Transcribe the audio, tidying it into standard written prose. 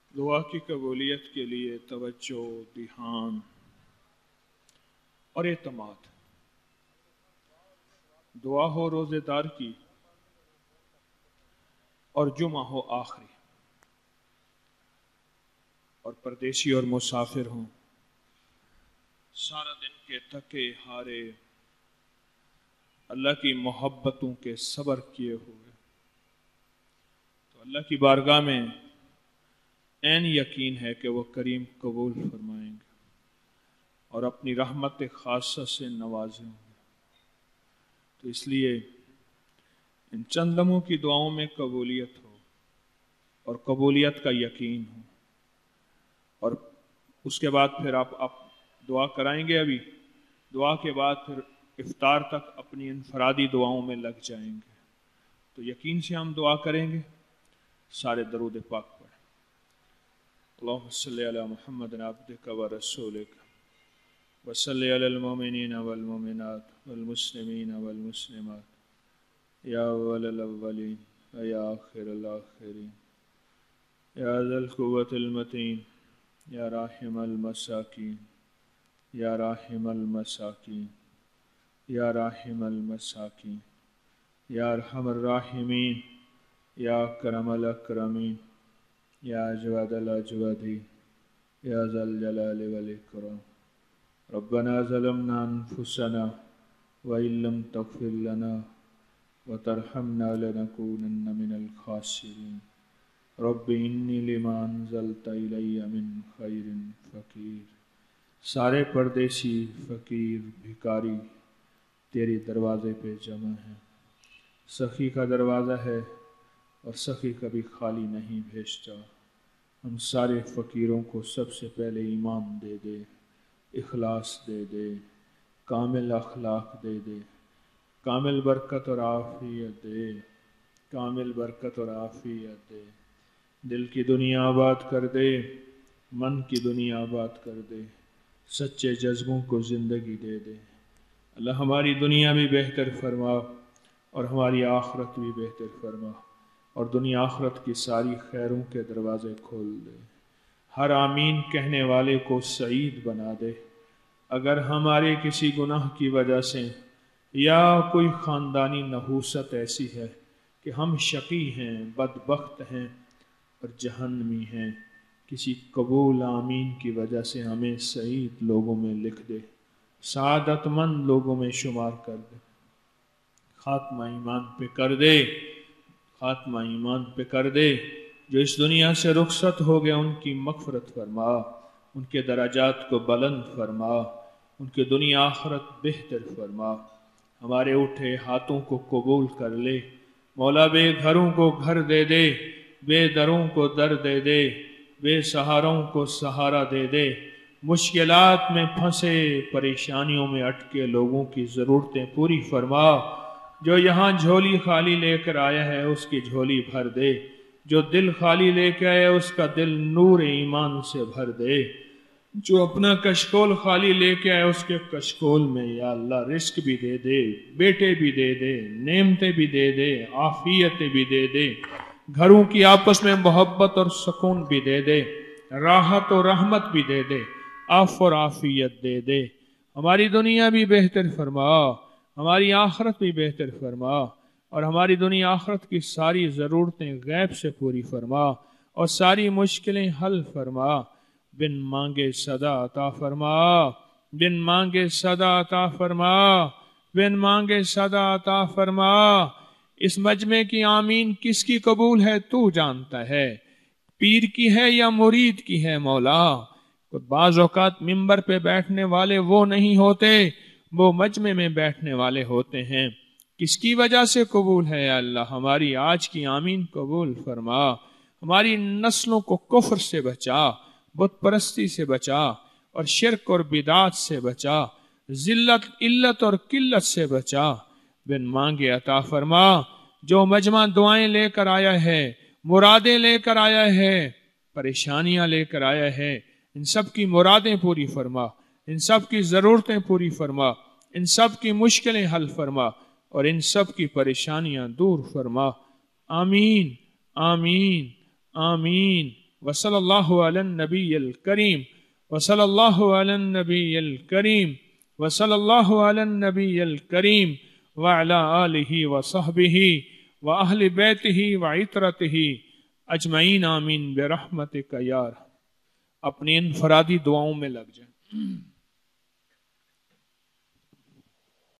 دعا کی قبولیت کے لیے توجہ، دھیان اور اعتماد۔ دعا ہو روزے دار کی اور جمعہ ہو آخری، اور پردیسی اور مسافر ہوں، سارا دن کے تھکے ہارے، اللہ کی محبتوں کے صبر کیے ہوئے، تو اللہ کی بارگاہ میں عین یقین ہے کہ وہ کریم قبول فرمائیں گے اور اپنی رحمت خاصہ سے نوازیں گے۔ تو اس لیے ان چند لمحوں کی دعاؤں میں قبولیت ہو اور قبولیت کا یقین ہو، اور اس کے بعد پھر آپ دعا کرائیں گے۔ ابھی دعا کے بعد پھر افطار تک اپنی انفرادی دعاؤں میں لگ جائیں گے۔ تو یقین سے ہم دعا کریں گے، سارے درود پاک پڑھیں۔ اللہم صلی علی محمد عبدک و رسولک وصلی علی المؤمنین والمؤمنات والمسلمین والمسلمات یا اول الاولین و یا آخر الاخرین یا ذا القوة المتین یا راحم المساکین یا راحم المساکین یا راحم المساکین یا ارحم الراحمین یا اکرم الاکرمین یا اجود الاجودین یا ذا الجلال والاکرام۔ ربنا ظلمنا انفسنا وإن لم تغفر لنا وترحمنا لنكونن من الخاسرین۔ رب انی لما انزلت الی من خیر فقیر۔ سارے پردیسی، فقیر، بھکاری تیری دروازے پہ جمع ہیں۔ سخی کا دروازہ ہے اور سخی کبھی خالی نہیں بھیجتا۔ ہم سارے فقیروں کو سب سے پہلے ایمان دے دے، اخلاص دے دے، کامل اخلاق دے دے، کامل برکت اور عافیت دے، کامل برکت اور عافیت دے۔ دل کی دنیا آباد کر دے، من کی دنیا آباد کر دے، سچے جذبوں کو زندگی دے دے۔ اللہ ہماری دنیا بھی بہتر فرما اور ہماری آخرت بھی بہتر فرما، اور دنیا آخرت کی ساری خیروں کے دروازے کھول دے۔ ہر آمین کہنے والے کو سعید بنا دے۔ اگر ہمارے کسی گناہ کی وجہ سے یا کوئی خاندانی نحوست ایسی ہے کہ ہم شقی ہیں، بدبخت ہیں اور جہنمی ہیں، کسی قبول آمین کی وجہ سے ہمیں سعید لوگوں میں لکھ دے، سعادت مند لوگوں میں شمار کر دے، خاتمہ ایمان پہ کر دے، خاتمہ ایمان پہ کر دے۔ جو اس دنیا سے رخصت ہو گئے ان کی مغفرت فرما، ان کے درجات کو بلند فرما، ان کے دنیا آخرت بہتر فرما۔ ہمارے اٹھے ہاتھوں کو قبول کر لے مولا، بے گھروں کو گھر دے دے، بے دروں کو در دے دے، بے سہاروں کو سہارا دے دے۔ مشکلات میں پھنسے، پریشانیوں میں اٹکے لوگوں کی ضرورتیں پوری فرما۔ جو یہاں جھولی خالی لے کر آیا ہے اس کی جھولی بھر دے، جو دل خالی لے کے آیا اس کا دل نور ایمان سے بھر دے، جو اپنا کشکول خالی لے کے آیا اس کے کشکول میں یا اللہ رزق بھی دے دے، بیٹے بھی دے دے، نعمتیں بھی دے دے، عافیتیں بھی دے دے، گھروں کی آپس میں محبت اور سکون بھی دے دے، راحت اور رحمت بھی دے دے، عفو اور عافیت دے دے۔ ہماری دنیا بھی بہتر فرما، ہماری آخرت بھی بہتر فرما، اور ہماری دنیا آخرت کی ساری ضرورتیں غیب سے پوری فرما اور ساری مشکلیں حل فرما۔ بن مانگے صدا عطا فرما، بن مانگے صدا عطا فرما، بن مانگے صدا عطا فرما۔ اس مجمع کی آمین کس کی قبول ہے تو جانتا ہے، پیر کی ہے یا مرید کی ہے مولا۔ بعض اوقات ممبر پہ بیٹھنے والے وہ نہیں ہوتے، وہ مجمع میں بیٹھنے والے ہوتے ہیں۔ کس کی وجہ سے قبول ہے یا اللہ؟ ہماری آج کی آمین قبول فرما۔ ہماری نسلوں کو کفر سے بچا، بت پرستی سے بچا، اور شرک اور بدعات سے بچا، ذلت، علت اور قلت سے بچا۔ بن مانگے عطا فرما۔ جو مجمع دعائیں لے کر آیا ہے، مرادیں لے کر آیا ہے، پریشانیاں لے کر آیا ہے، ان سب کی مرادیں پوری فرما، ان سب کی ضرورتیں پوری فرما، ان سب کی مشکلیں حل فرما اور ان سب کی پریشانیاں دور فرما۔ آمین آمین آمین وصلی اللہ علی النبی الکریم وصلی اللہ علی النبی الکریم وصلی اللہ علی النبی الکریم وعلی آلہ وصحبہ واہل بیتہ وعطرتہ اجمعین آمین برحمتک یا ارحم۔ اپنی انفرادی دعاؤں میں لگ جائیں۔